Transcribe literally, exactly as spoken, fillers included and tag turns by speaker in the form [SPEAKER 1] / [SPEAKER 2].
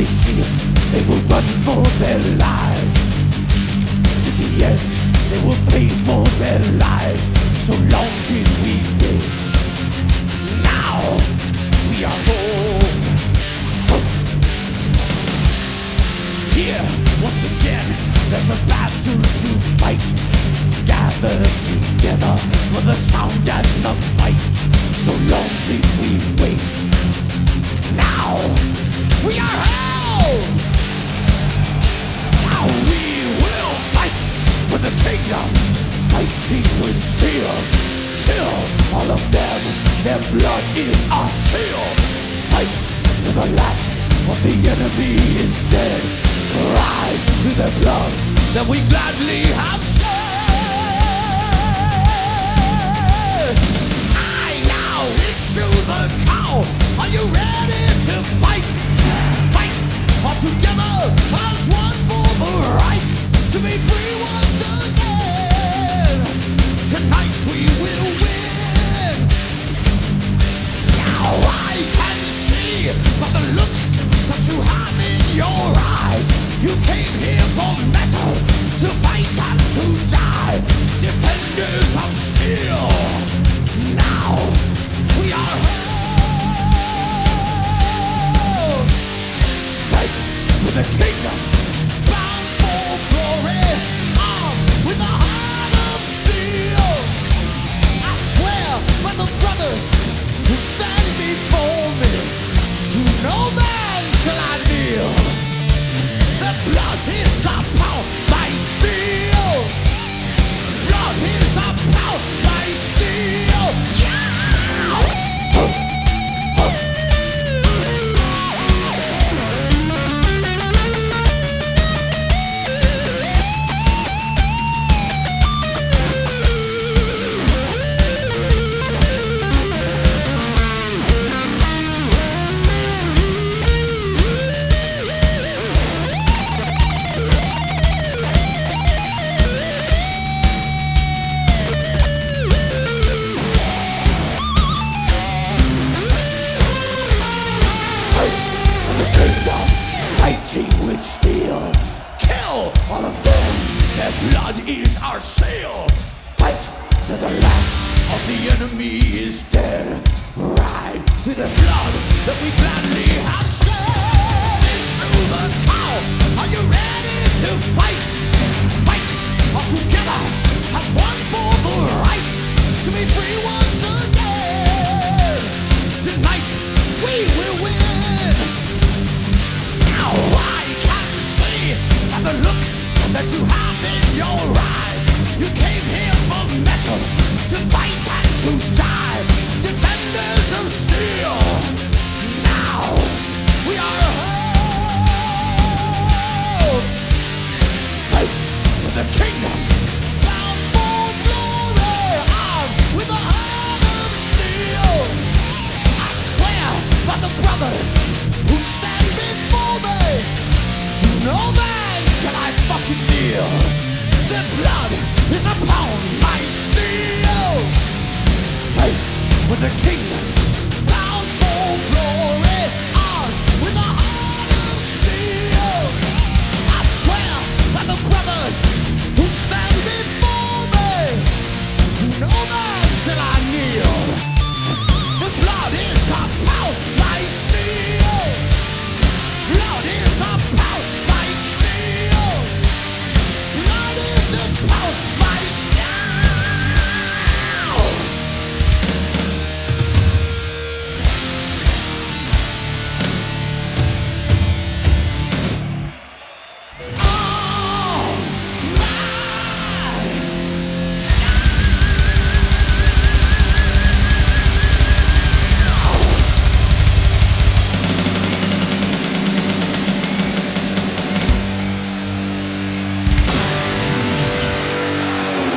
[SPEAKER 1] they see us, they will run for their lives. To the end, they will pay for their lives. So long did we wait. Now we are home. Here, once again, there's a battle to fight. Gather together for the sound and the might. So long did we wait. Now we are home. So we will fight for the kingdom, fighting with steel. Kill all of them, their blood is our seal. Fight to the last of the enemy is dead. Ride through their blood that we gladly have shed. I now issue the call. Are you ready to fight? Fight all together as one for the right to be free once again. Tonight we will win. Now I can see by the look that you have in your eyes. You came here for metal, to fight and to die. Defenders of steel. Now we are home. Fight with the kingdom, bound for glory, armed with a heart of steel. I swear by the brothers who stand before me, to no man shall I kneel. The blood is our power by steel. Blood is our power by steel. Yeah! Fighting with steel. Kill all of them, their blood is our seal. Fight till the last of the enemy is dead. Ride through the blood that we gladly have shed. Issue the call. Are you ready to fight? Fight all together as one for the right to be free once again. Tonight we will win. Now I can see by the look that you have in your eyes. You came here for metal, to fight and to die. Defenders of steel. Now we are home. Fight for the kingdom, bound for glory, armed with a heart of steel. I swear by the brothers who stand before me, to no man shall I fucking kneel. Their blood is upon my steel. Fight for the kingdom, bound for glory.